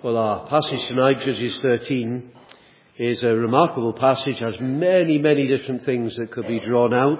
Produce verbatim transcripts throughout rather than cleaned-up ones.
Well, our passage tonight, Judges thirteen, is a remarkable passage, has many, many different things that could be drawn out.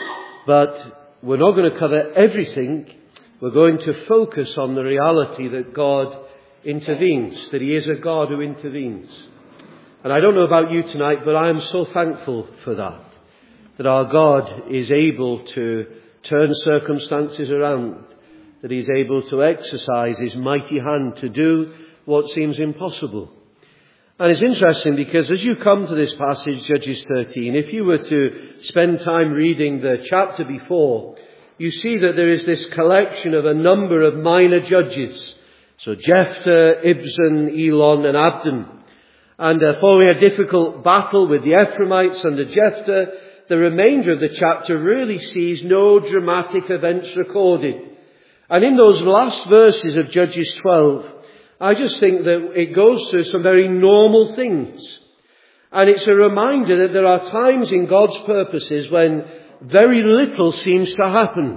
But we're not going to cover everything. We're going to focus on the reality that God intervenes, that He is a God who intervenes. And I don't know about you tonight, but I am so thankful for that, that our God is able to turn circumstances around, that He's able to exercise His mighty hand to do what seems impossible. And it's interesting because as you come to this passage, Judges thirteen, if you were to spend time reading the chapter before, you see that there is this collection of a number of minor judges. So Jephthah, Ibzan, Elon and Abdon. And uh, following a difficult battle with the Ephraimites under Jephthah, the remainder of the chapter really sees no dramatic events recorded. And in those last verses of Judges twelve, I just think that it goes through some very normal things. And it's a reminder that there are times in God's purposes when very little seems to happen.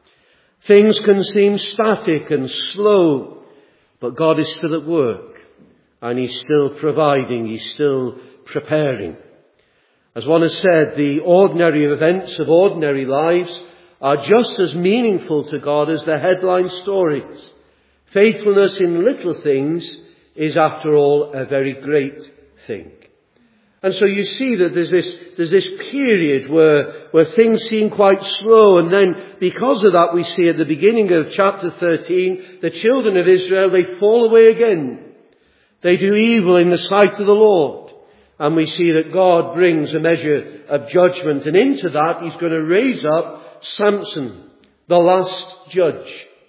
Things can seem static and slow, but God is still at work. And He's still providing, He's still preparing. As one has said, the ordinary events of ordinary lives are just as meaningful to God as the headline stories. Faithfulness in little things is, after all, a very great thing. And so you see that there's this, there's this period where, where things seem quite slow. And then because of that, we see at the beginning of chapter thirteen, the children of Israel, they fall away again. They do evil in the sight of the Lord. And we see that God brings a measure of judgment. And into that, He's going to raise up Samson, the last judge.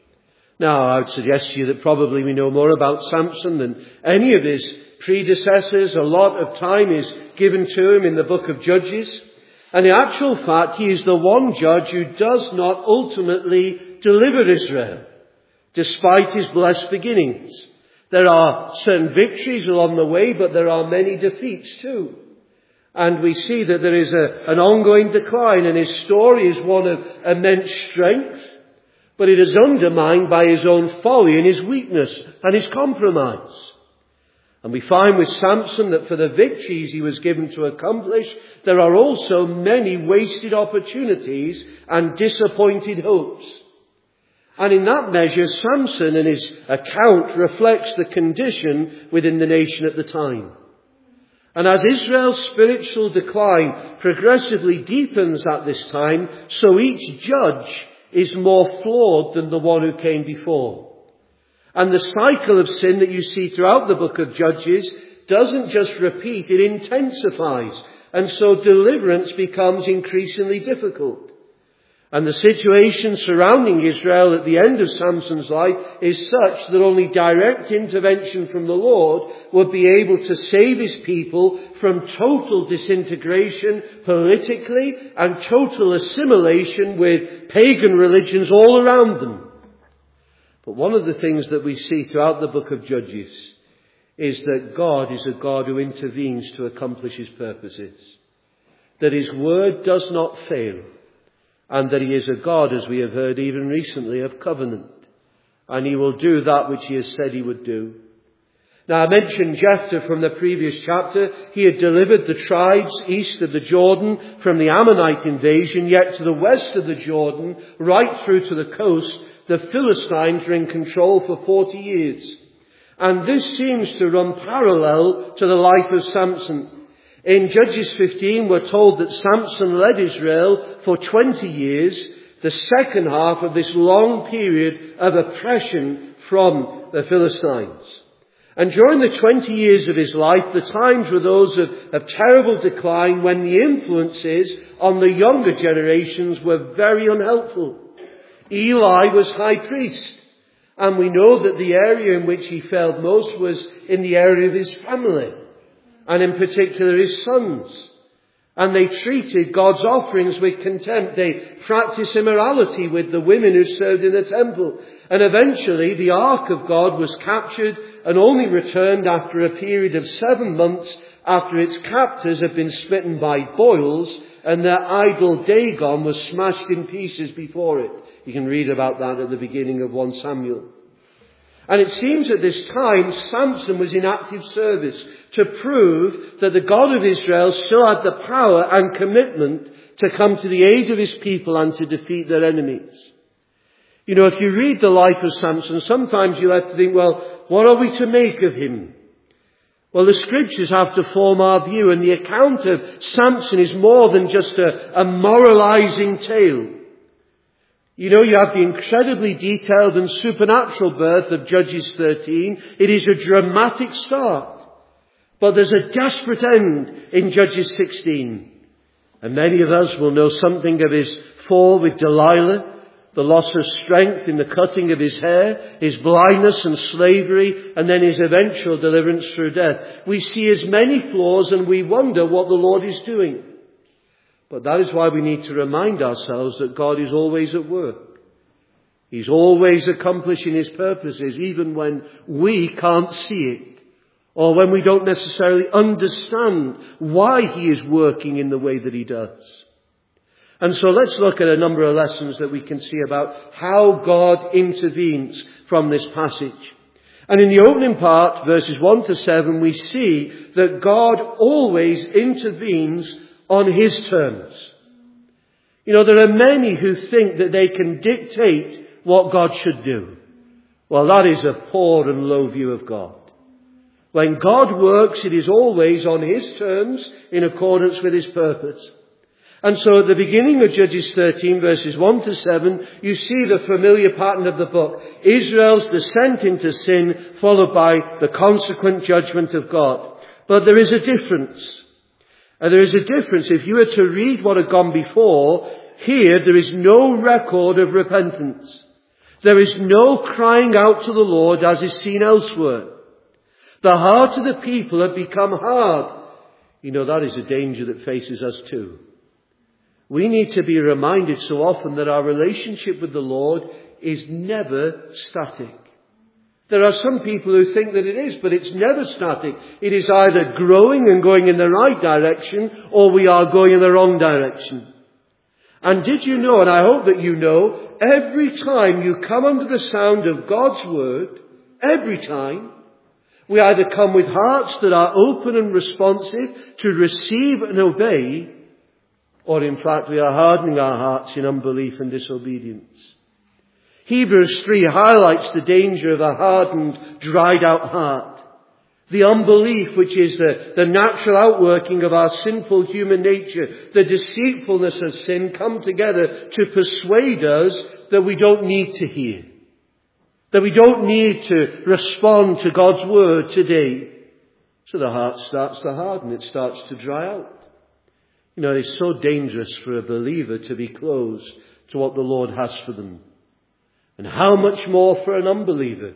Now, I would suggest to you that probably we know more about Samson than any of his predecessors. A lot of time is given to him in the book of Judges. And in actual fact, he is the one judge who does not ultimately deliver Israel, despite his blessed beginnings. There are certain victories along the way, but there are many defeats too. And we see that there is a, an ongoing decline, and his story is one of immense strength. But it is undermined by his own folly and his weakness and his compromise. And we find with Samson that for the victories he was given to accomplish, there are also many wasted opportunities and disappointed hopes. And in that measure, Samson and his account reflects the condition within the nation at the time. And as Israel's spiritual decline progressively deepens at this time, so each judge is more flawed than the one who came before. And the cycle of sin that you see throughout the book of Judges doesn't just repeat, it intensifies. And so deliverance becomes increasingly difficult. And the situation surrounding Israel at the end of Samson's life is such that only direct intervention from the Lord would be able to save His people from total disintegration politically and total assimilation with pagan religions all around them. But one of the things that we see throughout the book of Judges is that God is a God who intervenes to accomplish His purposes. That His word does not fail. And that He is a God, as we have heard even recently, of covenant. And He will do that which He has said He would do. Now, I mentioned Jephthah from the previous chapter. He had delivered the tribes east of the Jordan from the Ammonite invasion, yet to the west of the Jordan, right through to the coast, the Philistines were in control for forty years. And this seems to run parallel to the life of Samson. In Judges fifteen, we're told that Samson led Israel for twenty years, the second half of this long period of oppression from the Philistines. And during the twenty years of his life, the times were those of, of terrible decline when the influences on the younger generations were very unhelpful. Eli was high priest, and we know that the area in which he failed most was in the area of his family. And in particular his sons. And they treated God's offerings with contempt. They practiced immorality with the women who served in the temple. And eventually the ark of God was captured and only returned after a period of seven months after its captors had been smitten by boils and their idol Dagon was smashed in pieces before it. You can read about that at the beginning of First Samuel. And it seems at this time Samson was in active service to prove that the God of Israel still had the power and commitment to come to the aid of his people and to defeat their enemies. You know, if you read the life of Samson, sometimes you have to think, well, what are we to make of him? Well, the scriptures have to form our view, and the account of Samson is more than just a, a moralizing tale. You know, you have the incredibly detailed and supernatural birth of Judges thirteen. It is a dramatic start. But there's a desperate end in Judges sixteen. And many of us will know something of his fall with Delilah, the loss of strength in the cutting of his hair, his blindness and slavery, and then his eventual deliverance through death. We see his many flaws and we wonder what the Lord is doing. But that is why we need to remind ourselves that God is always at work. He's always accomplishing his purposes, even when we can't see it, or when we don't necessarily understand why he is working in the way that he does. And so let's look at a number of lessons that we can see about how God intervenes from this passage. And in the opening part, verses one to seven, we see that God always intervenes on his terms. You know, there are many who think that they can dictate what God should do. Well, that is a poor and low view of God. When God works, it is always on his terms in accordance with his purpose. And so at the beginning of Judges thirteen, verses one to seven, you see the familiar pattern of the book. Israel's descent into sin, followed by the consequent judgment of God. But there is a difference. And there is a difference. If you were to read what had gone before, here there is no record of repentance. There is no crying out to the Lord as is seen elsewhere. The heart of the people had become hard. You know, that is a danger that faces us too. We need to be reminded so often that our relationship with the Lord is never static. There are some people who think that it is, but it's never static. It is either growing and going in the right direction, or we are going in the wrong direction. And did you know, and I hope that you know, every time you come under the sound of God's word, every time, we either come with hearts that are open and responsive to receive and obey, or in fact we are hardening our hearts in unbelief and disobedience. Hebrews three highlights the danger of a hardened, dried out heart. The unbelief, which is the, the natural outworking of our sinful human nature, the deceitfulness of sin, come together to persuade us that we don't need to hear. That we don't need to respond to God's word today. So the heart starts to harden. It starts to dry out. You know, it's so dangerous for a believer to be closed to what the Lord has for them. And how much more for an unbeliever.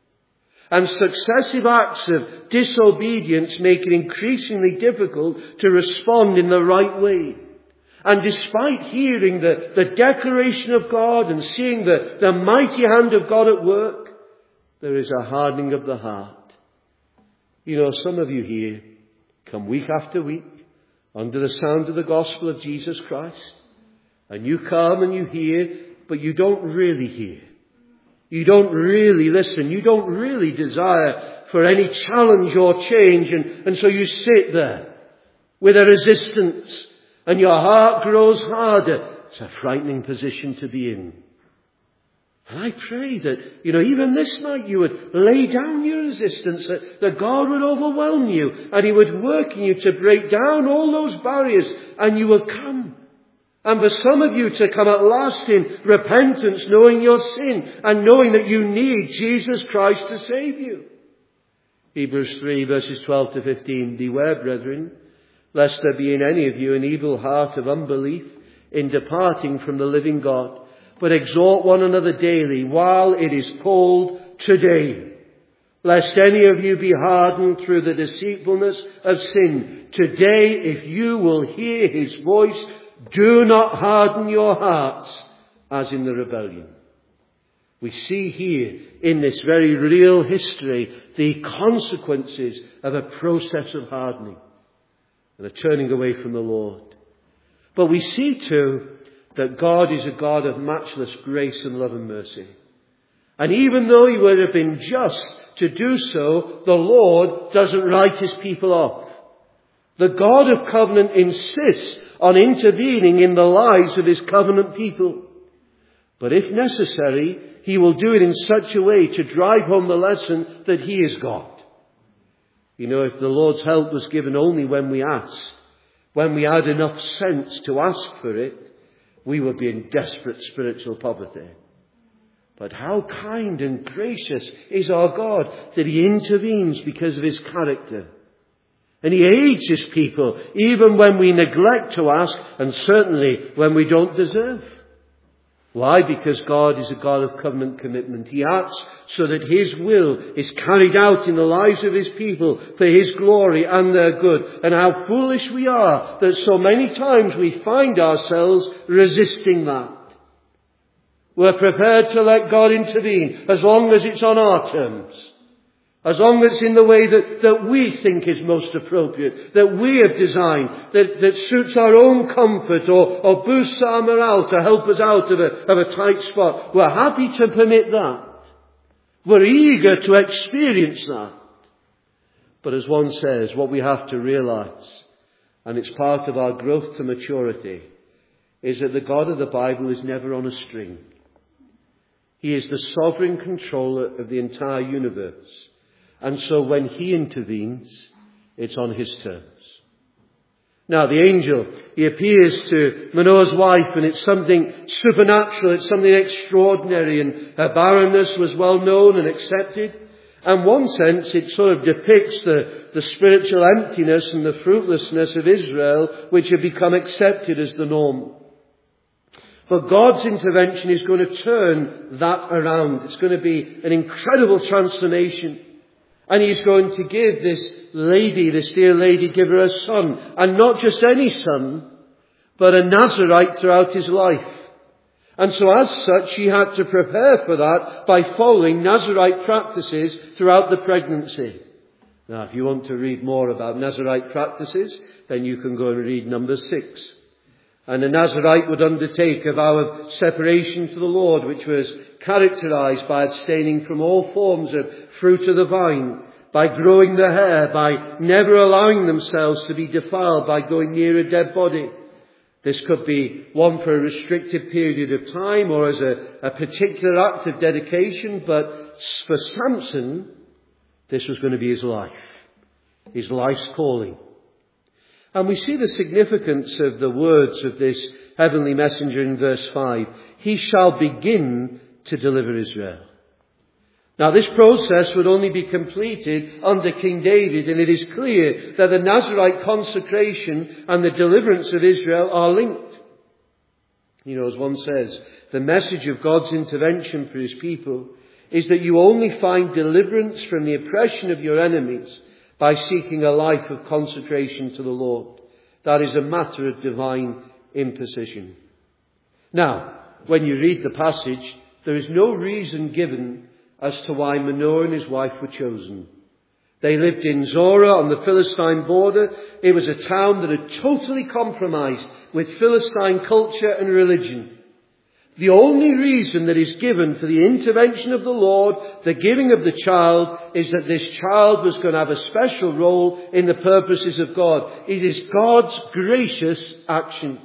And successive acts of disobedience make it increasingly difficult to respond in the right way. And despite hearing the, the declaration of God and seeing the, the mighty hand of God at work, there is a hardening of the heart. You know, some of you here come week after week under the sound of the gospel of Jesus Christ. And you come and you hear, but you don't really hear. You don't really listen. You don't really desire for any challenge or change. And, and so you sit there with a resistance and your heart grows harder. It's a frightening position to be in. And I pray that, you know, even this night you would lay down your resistance, that, that God would overwhelm you and he would work in you to break down all those barriers and you will come. And for some of you to come at last in repentance, knowing your sin and knowing that you need Jesus Christ to save you. Hebrews three verses twelve to fifteen. Beware, brethren, lest there be in any of you an evil heart of unbelief in departing from the living God. But exhort one another daily while it is called today. Lest any of you be hardened through the deceitfulness of sin. Today, if you will hear his voice, do not harden your hearts as in the rebellion. We see here in this very real history the consequences of a process of hardening and a turning away from the Lord. But we see too that God is a God of matchless grace and love and mercy. And even though he would have been just to do so, the Lord doesn't write his people off. The God of covenant insists on intervening in the lives of his covenant people. But if necessary, he will do it in such a way to drive home the lesson that he is God. You know, if the Lord's help was given only when we asked, when we had enough sense to ask for it, we would be in desperate spiritual poverty. But how kind and gracious is our God that he intervenes because of his character. And he aids his people even when we neglect to ask, and certainly when we don't deserve. Why? Because God is a God of covenant commitment. He acts so that his will is carried out in the lives of his people for his glory and their good. And how foolish we are that so many times we find ourselves resisting that. We're prepared to let God intervene as long as it's on our terms. As long as it's in the way that, that we think is most appropriate, that we have designed, that, that suits our own comfort or, or boosts our morale to help us out of a, of a tight spot. We're happy to permit that. We're eager to experience that. But as one says, what we have to realize, and it's part of our growth to maturity, is that the God of the Bible is never on a string. He is the sovereign controller of the entire universe. And so when he intervenes, it's on his terms. Now the angel, he appears to Manoah's wife, and it's something supernatural, it's something extraordinary, and her barrenness was well known and accepted. In one sense, it sort of depicts the, the spiritual emptiness and the fruitlessness of Israel, which had become accepted as the norm. But God's intervention is going to turn that around. It's going to be an incredible transformation. And he's going to give this lady, this dear lady, give her a son. And not just any son, but a Nazarite throughout his life. And so as such, she had to prepare for that by following Nazarite practices throughout the pregnancy. Now, if you want to read more about Nazarite practices, then you can go and read number six. And a Nazarite would undertake a vow of separation to the Lord, which was characterized by abstaining from all forms of fruit of the vine, by growing their hair, by never allowing themselves to be defiled by going near a dead body. This could be one for a restricted period of time or as a, a particular act of dedication, but for Samson, this was going to be his life, his life's calling. And we see the significance of the words of this heavenly messenger in verse five. He shall begin to deliver Israel. Now this process would only be completed under King David, and it is clear that the Nazarite consecration and the deliverance of Israel are linked. You know, as one says, the message of God's intervention for his people is that you only find deliverance from the oppression of your enemies by seeking a life of consecration to the Lord. That is a matter of divine imposition. Now, when you read the passage, there is no reason given as to why Manoah and his wife were chosen. They lived in Zorah on the Philistine border. It was a town that had totally compromised with Philistine culture and religion. The only reason that is given for the intervention of the Lord, the giving of the child, is that this child was going to have a special role in the purposes of God. It is God's gracious action.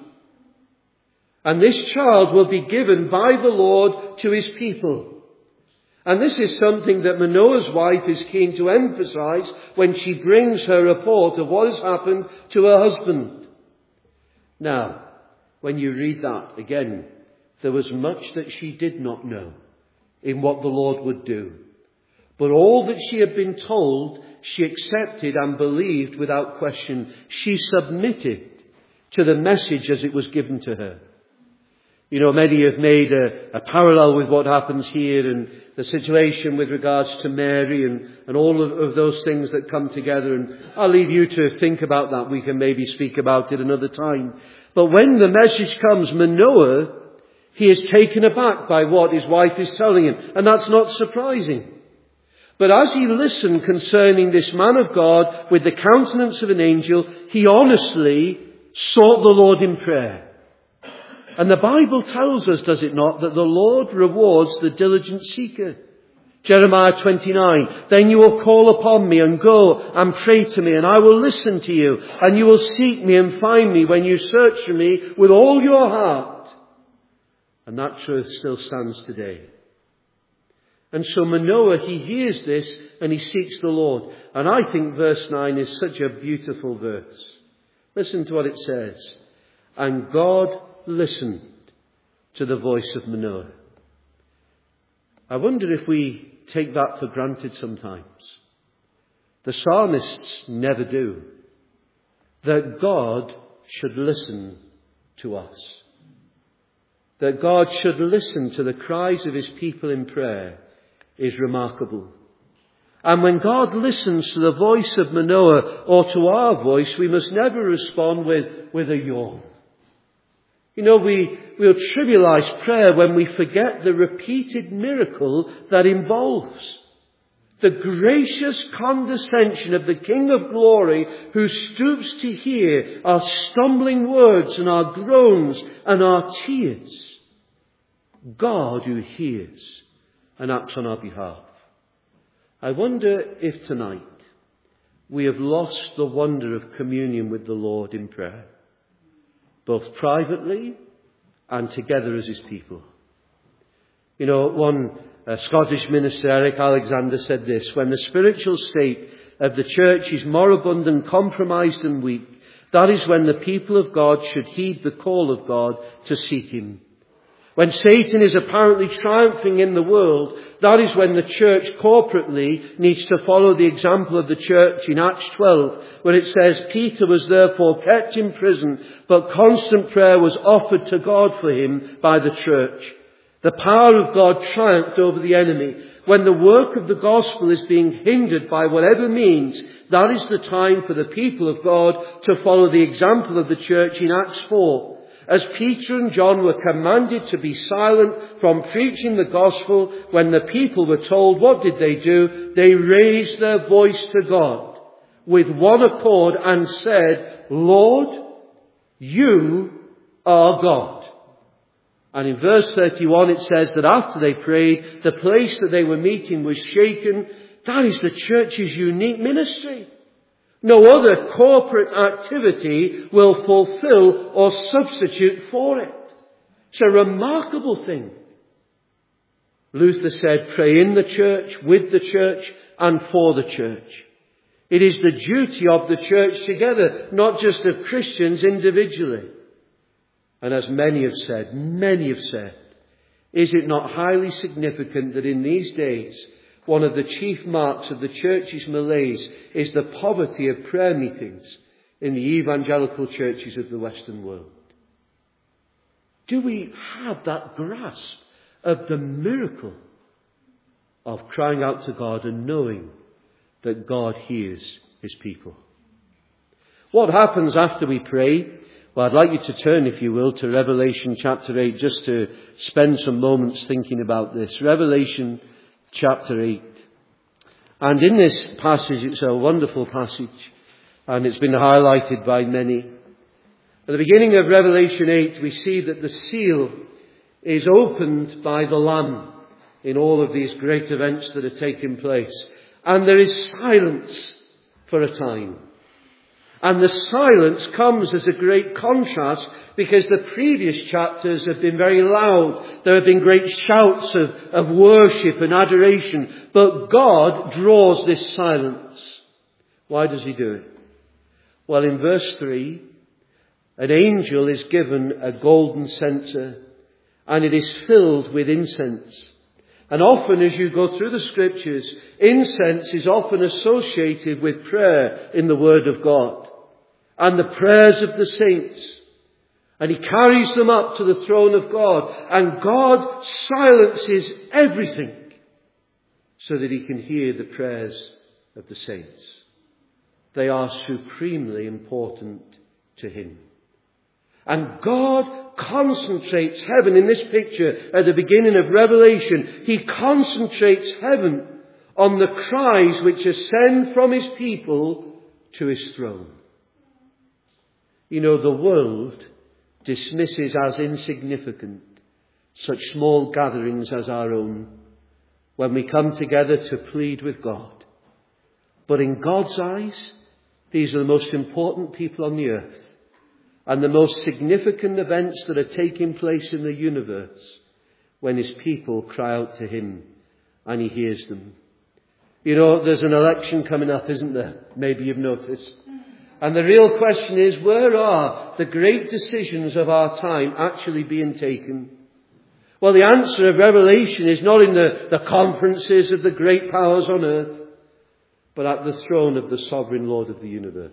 And this child will be given by the Lord to his people. And this is something that Manoah's wife is keen to emphasize when she brings her report of what has happened to her husband. Now, when you read that again, there was much that she did not know in what the Lord would do. But all that she had been told, she accepted and believed without question. She submitted to the message as it was given to her. You know, many have made a, a parallel with what happens here and the situation with regards to Mary and, and all of, of those things that come together. And I'll leave you to think about that. We can maybe speak about it another time. But when the message comes, Manoah, he is taken aback by what his wife is telling him. And that's not surprising. But as he listened concerning this man of God with the countenance of an angel, he honestly sought the Lord in prayer. And the Bible tells us, does it not, that the Lord rewards the diligent seeker. Jeremiah twenty-nine, then you will call upon me and go and pray to me, and I will listen to you, and you will seek me and find me when you search for me with all your heart. And that truth still stands today. And so Manoah, he hears this and he seeks the Lord. And I think verse nine is such a beautiful verse. Listen to what it says. And God listened to the voice of Manoah. I wonder if we take that for granted sometimes. The psalmists never do. That God should listen to us. That God should listen to the cries of his people in prayer is remarkable. And when God listens to the voice of Manoah or to our voice, we must never respond with, with a yawn. You know, we, we'll trivialize prayer when we forget the repeated miracle that involves the gracious condescension of the King of Glory, who stoops to hear our stumbling words and our groans and our tears. God who hears and acts on our behalf. I wonder if tonight we have lost the wonder of communion with the Lord in prayer, both privately and together as his people. You know, one uh, Scottish minister, Eric Alexander, said this: when the spiritual state of the church is moribund and compromised and weak, that is when the people of God should heed the call of God to seek him. When Satan is apparently triumphing in the world, that is when the church corporately needs to follow the example of the church in Acts twelve, where it says, Peter was therefore kept in prison, but constant prayer was offered to God for him by the church. The power of God triumphed over the enemy. When the work of the gospel is being hindered by whatever means, that is the time for the people of God to follow the example of the church in Acts four. As Peter and John were commanded to be silent from preaching the gospel, when the people were told, what did they do? They raised their voice to God with one accord and said, Lord, you are God. And in verse thirty-one it says that after they prayed, the place that they were meeting was shaken. That is the church's unique ministry. No other corporate activity will fulfill or substitute for it. It's a remarkable thing. Luther said, pray in the church, with the church, and for the church. It is the duty of the church together, not just of Christians individually. And as many have said, many have said, is it not highly significant that in these days, one of the chief marks of the church's malaise is the poverty of prayer meetings in the evangelical churches of the Western world? Do we have that grasp of the miracle of crying out to God and knowing that God hears his people? What happens after we pray? Well, I'd like you to turn, if you will, to Revelation chapter eight, just to spend some moments thinking about this. Revelation chapter eight. And in this passage, it's a wonderful passage, and it's been highlighted by many. At the beginning of Revelation eight, we see that the seal is opened by the Lamb in all of these great events that are taking place. And there is silence for a time. And the silence comes as a great contrast, because the previous chapters have been very loud. There have been great shouts of, of worship and adoration. But God draws this silence. Why does he do it? Well, in verse three, an angel is given a golden censer, and it is filled with incense. And often as you go through the scriptures, incense is often associated with prayer in the Word of God and the prayers of the saints. And he carries them up to the throne of God, and God silences everything so that he can hear the prayers of the saints. They are supremely important to him. And God concentrates heaven in this picture at the beginning of Revelation. He concentrates heaven on the cries which ascend from his people to his throne. You know, the world dismisses as insignificant such small gatherings as our own, when we come together to plead with God. But in God's eyes, these are the most important people on the earth, and the most significant events that are taking place in the universe, when his people cry out to him and he hears them. You know, there's an election coming up, isn't there? Maybe you've noticed. And the real question is, where are the great decisions of our time actually being taken? Well, the answer of Revelation is not in the, the conferences of the great powers on earth, but at the throne of the sovereign Lord of the universe.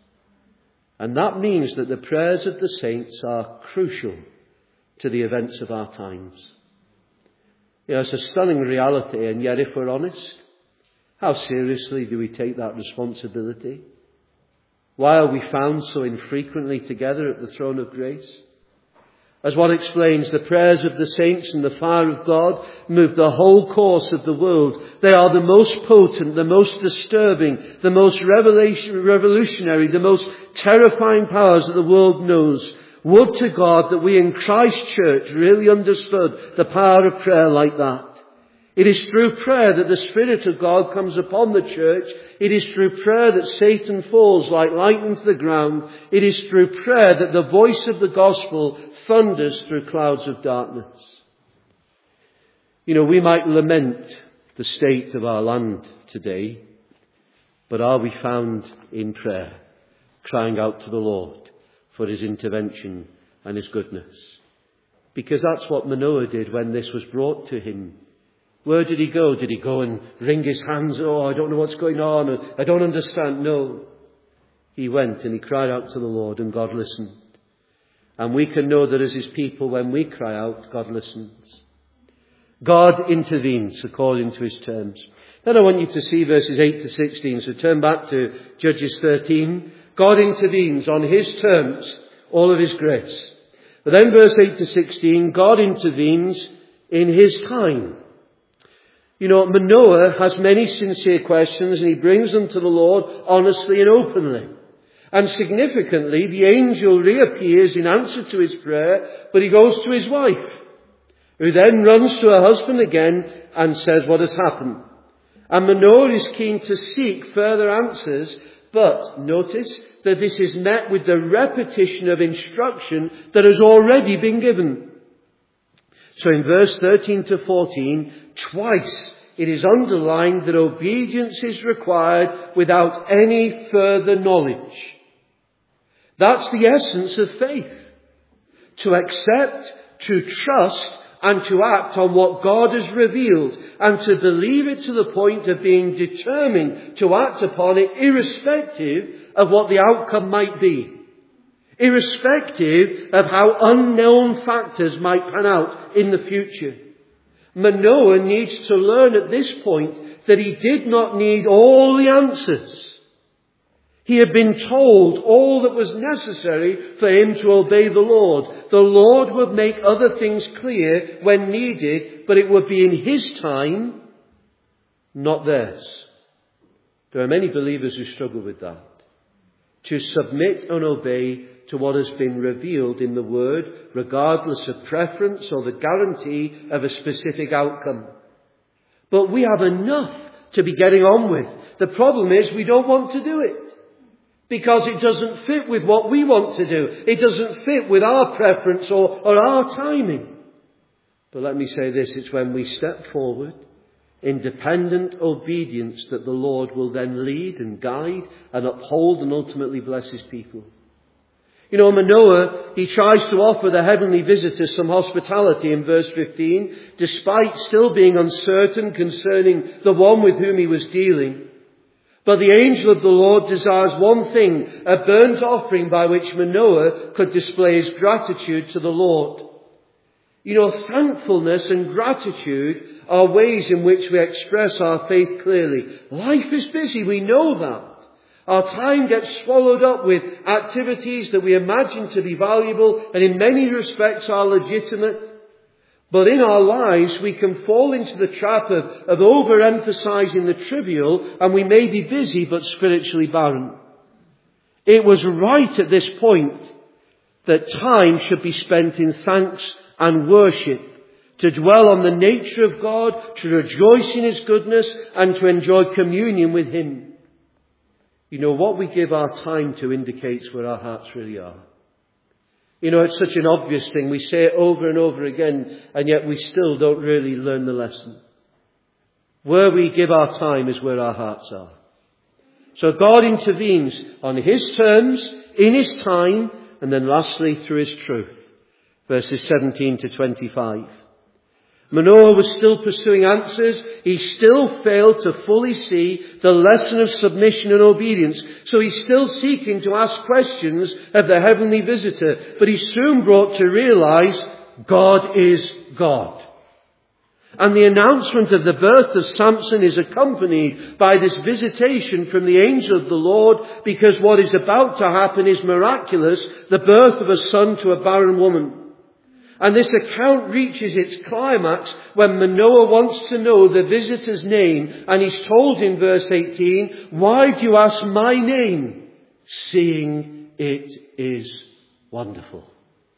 And that means that the prayers of the saints are crucial to the events of our times. You know, it's a stunning reality, and yet if we're honest, how seriously do we take that responsibility? Why are we found so infrequently together at the throne of grace? As one explains, the prayers of the saints and the fire of God move the whole course of the world. They are the most potent, the most disturbing, the most revolutionary, the most terrifying powers that the world knows. Would to God that we in Christ Church really understood the power of prayer like that. It is through prayer that the Spirit of God comes upon the church. It is through prayer that Satan falls like lightning to the ground. It is through prayer that the voice of the gospel thunders through clouds of darkness. You know, we might lament the state of our land today, but are we found in prayer, crying out to the Lord for his intervention and his goodness? Because that's what Manoah did when this was brought to him. Where did he go? Did he go and wring his hands? Oh, I don't know what's going on. I don't understand. No. He went and he cried out to the Lord, and God listened. And we can know that as his people, when we cry out, God listens. God intervenes according to his terms. Then I want you to see verses eight to sixteen. So turn back to Judges thirteen. God intervenes on his terms, all of his grace. But then verse eight to sixteen, God intervenes in his time. You know, Manoah has many sincere questions, and he brings them to the Lord honestly and openly. And significantly, the angel reappears in answer to his prayer, but he goes to his wife, who then runs to her husband again and says what has happened. And Manoah is keen to seek further answers, but notice that this is met with the repetition of instruction that has already been given. So in verse thirteen to fourteen, twice it is underlined that obedience is required without any further knowledge. That's the essence of faith. To accept, to trust, and to act on what God has revealed, and to believe it to the point of being determined to act upon it irrespective of what the outcome might be. Irrespective of how unknown factors might pan out in the future. Manoah needs to learn at this point that he did not need all the answers. He had been told all that was necessary for him to obey the Lord. The Lord would make other things clear when needed, but it would be in his time, not theirs. There are many believers who struggle with that. To submit and obey to what has been revealed in the Word, regardless of preference or the guarantee of a specific outcome. But we have enough to be getting on with. The problem is we don't want to do it. Because it doesn't fit with what we want to do. It doesn't fit with our preference or, or our timing. But let me say this, it's when we step forward in dependent obedience that the Lord will then lead and guide and uphold and ultimately bless his people. You know, Manoah, he tries to offer the heavenly visitors some hospitality in verse fifteen, despite still being uncertain concerning the one with whom he was dealing. But the angel of the Lord desires one thing, a burnt offering by which Manoah could display his gratitude to the Lord. You know, thankfulness and gratitude are ways in which we express our faith clearly. Life is busy, we know that. Our time gets swallowed up with activities that we imagine to be valuable and in many respects are legitimate. But in our lives, we can fall into the trap of, of overemphasizing the trivial, and we may be busy but spiritually barren. It was right at this point that time should be spent in thanks and worship, to dwell on the nature of God, to rejoice in His goodness, and to enjoy communion with Him. You know, what we give our time to indicates where our hearts really are. You know, it's such an obvious thing. We say it over and over again, and yet we still don't really learn the lesson. Where we give our time is where our hearts are. So God intervenes on His terms, in His time, and then lastly through His truth. Verses seventeen to twenty-five. Manoah was still pursuing answers. He still failed to fully see the lesson of submission and obedience. So he's still seeking to ask questions of the heavenly visitor. But he's soon brought to realize God is God. And the announcement of the birth of Samson is accompanied by this visitation from the angel of the Lord, because what is about to happen is miraculous, the birth of a son to a barren woman. And this account reaches its climax when Manoah wants to know the visitor's name, and he's told in verse eighteen, "Why do you ask my name, seeing it is wonderful?"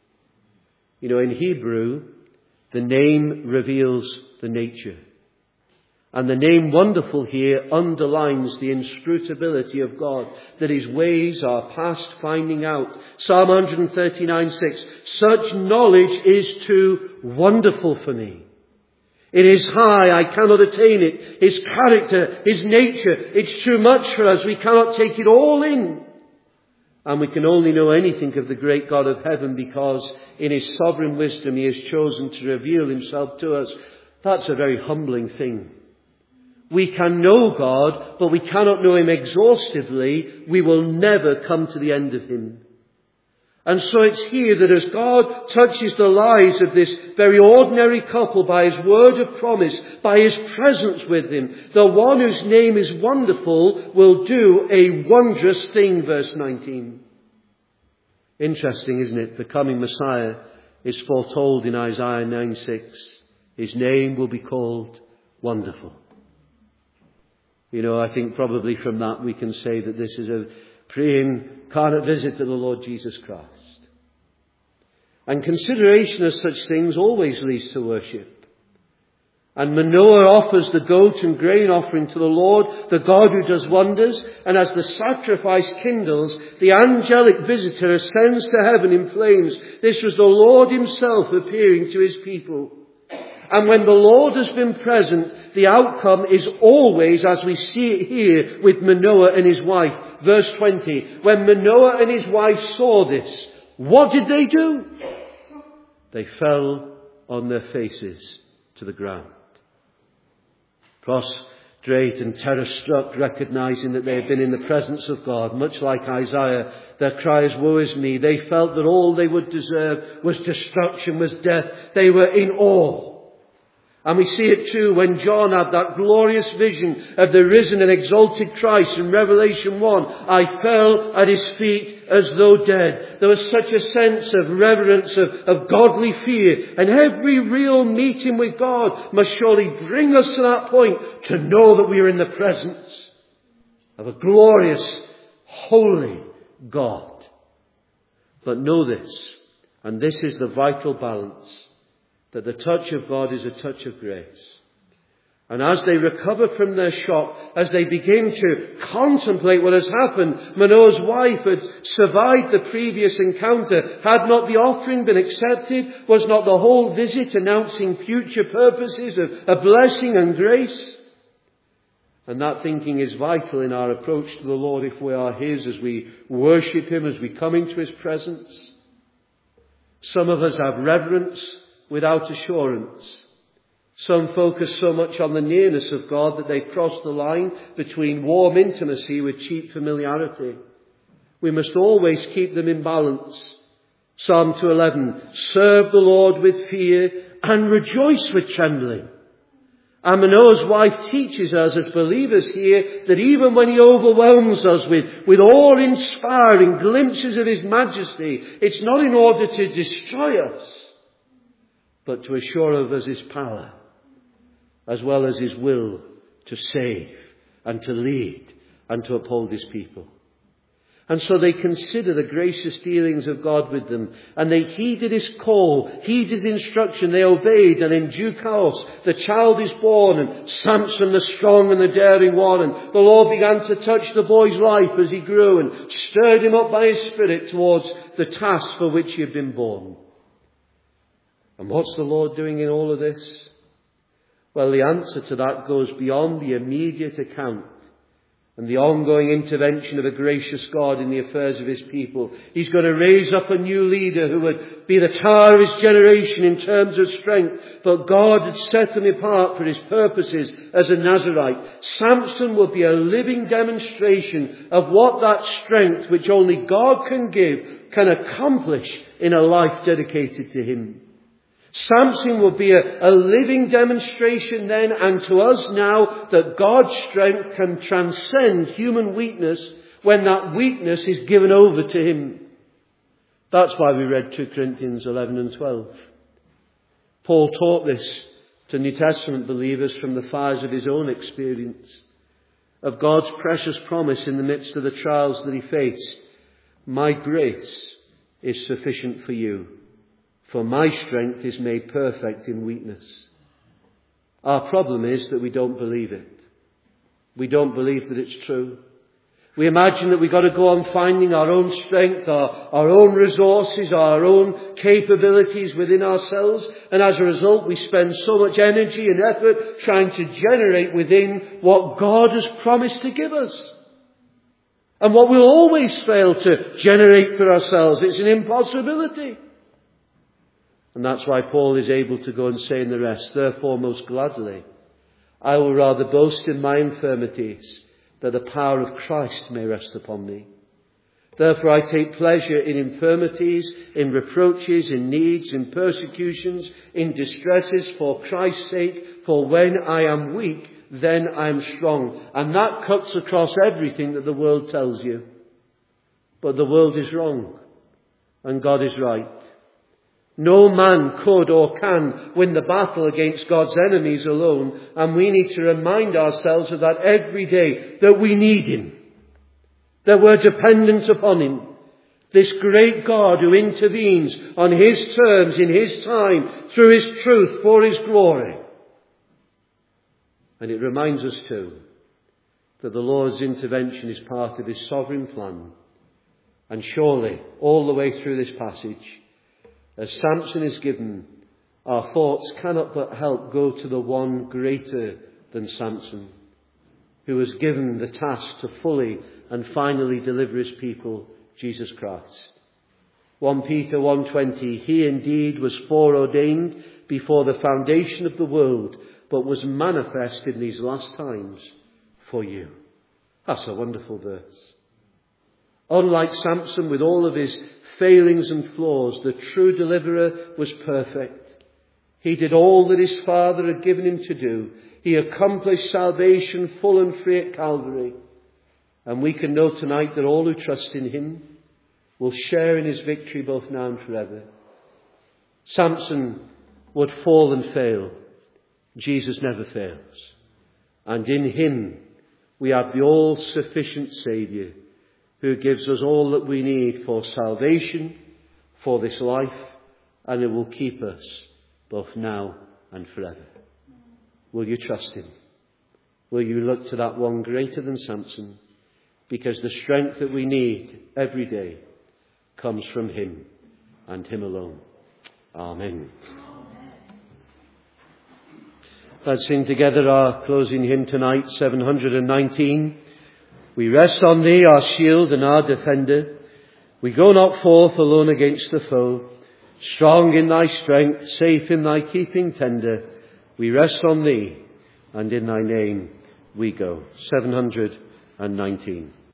You know, in Hebrew, the name reveals the nature. And the name wonderful here underlines the inscrutability of God, that His ways are past finding out. Psalm one thirty-nine six, "Such knowledge is too wonderful for me. It is high, I cannot attain it. His character, His nature, it's too much for us. We cannot take it all in." And we can only know anything of the great God of heaven because in His sovereign wisdom He has chosen to reveal Himself to us. That's a very humbling thing. We can know God, but we cannot know Him exhaustively. We will never come to the end of Him. And so it's here that as God touches the lives of this very ordinary couple by His word of promise, by His presence with them, the one whose name is wonderful will do a wondrous thing, verse nineteen. Interesting, isn't it? The coming Messiah is foretold in Isaiah nine six. His name will be called Wonderful. You know, I think probably from that we can say that this is a pre-incarnate visit to the Lord Jesus Christ. And consideration of such things always leads to worship. And Manoah offers the goat and grain offering to the Lord, the God who does wonders. And as the sacrifice kindles, the angelic visitor ascends to heaven in flames. This was the Lord Himself appearing to His people. And when the Lord has been present, the outcome is always, as we see it here with Manoah and his wife. Verse twenty, when Manoah and his wife saw this, what did they do? They fell on their faces to the ground. Prostrate and terror-struck, recognizing that they had been in the presence of God, much like Isaiah, their cries, "Woe is me." They felt that all they would deserve was destruction, was death. They were in awe. And we see it too when John had that glorious vision of the risen and exalted Christ in Revelation one. "I fell at His feet as though dead." There was such a sense of reverence, of, of godly fear. And every real meeting with God must surely bring us to that point, to know that we are in the presence of a glorious, holy God. But know this, and this is the vital balance, that the touch of God is a touch of grace. And as they recover from their shock, as they begin to contemplate what has happened, Manoah's wife had survived the previous encounter. Had not the offering been accepted? Was not the whole visit announcing future purposes of a blessing and grace? And that thinking is vital in our approach to the Lord if we are His, as we worship Him, as we come into His presence. Some of us have reverence without assurance. Some focus so much on the nearness of God that they cross the line between warm intimacy with cheap familiarity. We must always keep them in balance. Psalm two eleven, "Serve the Lord with fear and rejoice with trembling." And Manoah's wife teaches us as believers here that even when He overwhelms us with, with awe-inspiring glimpses of His majesty, it's not in order to destroy us, but to assure of us His power, as well as His will to save and to lead and to uphold His people. And so they consider the gracious dealings of God with them. And they heeded his call, heeded his instruction, they obeyed, and in due course the child is born, and Samson the strong and the daring one. And the Lord began to touch the boy's life as he grew and stirred him up by his Spirit towards the task for which he had been born. And what's the Lord doing in all of this? Well, the answer to that goes beyond the immediate account and the ongoing intervention of a gracious God in the affairs of his people. He's going to raise up a new leader who would be the tower of his generation in terms of strength. But God had set him apart for his purposes as a Nazirite. Samson will be a living demonstration of what that strength, which only God can give, can accomplish in a life dedicated to him. Samson will be a, a living demonstration then and to us now that God's strength can transcend human weakness when that weakness is given over to him. That's why we read two Corinthians eleven and twelve. Paul taught this to New Testament believers from the fires of his own experience, of God's precious promise in the midst of the trials that he faced. My grace is sufficient for you, for my strength is made perfect in weakness. Our problem is that we don't believe it. We don't believe that it's true. We imagine that we've got to go on finding our own strength, our, our own resources, our own capabilities within ourselves. And as a result, we spend so much energy and effort trying to generate within what God has promised to give us. And what we'll always fail to generate for ourselves, it's an impossibility. And that's why Paul is able to go and say in the rest, therefore most gladly, I will rather boast in my infirmities, that the power of Christ may rest upon me. Therefore I take pleasure in infirmities, in reproaches, in needs, in persecutions, in distresses for Christ's sake, for when I am weak, then I am strong. And that cuts across everything that the world tells you. But the world is wrong, and God is right. No man could or can win the battle against God's enemies alone, and we need to remind ourselves of that every day, that we need him, that we're dependent upon him. This great God who intervenes on his terms, in his time, through his truth, for his glory. And it reminds us too that the Lord's intervention is part of his sovereign plan. And surely, all the way through this passage, as Samson is given, our thoughts cannot but help go to the one greater than Samson, who was given the task to fully and finally deliver his people, Jesus Christ. First Peter one twenty, he indeed was foreordained before the foundation of the world, but was manifest in these last times for you. That's a wonderful verse. Unlike Samson, with all of his failings and flaws, the true deliverer was perfect. He did all that his Father had given him to do. He accomplished salvation full and free at Calvary. And we can know tonight that all who trust in him will share in his victory both now and forever. Samson would fall and fail. Jesus never fails. And in him we have the all-sufficient Saviour, who gives us all that we need for salvation, for this life, and it will keep us both now and forever. Will you trust him? Will you look to that one greater than Samson? Because the strength that we need every day comes from him and him alone. Amen. Let's sing together our closing hymn tonight, seven hundred nineteen. We rest on thee, our shield and our defender. We go not forth alone against the foe. Strong in thy strength, safe in thy keeping tender. We rest on thee, and in thy name we go. seven hundred nineteen.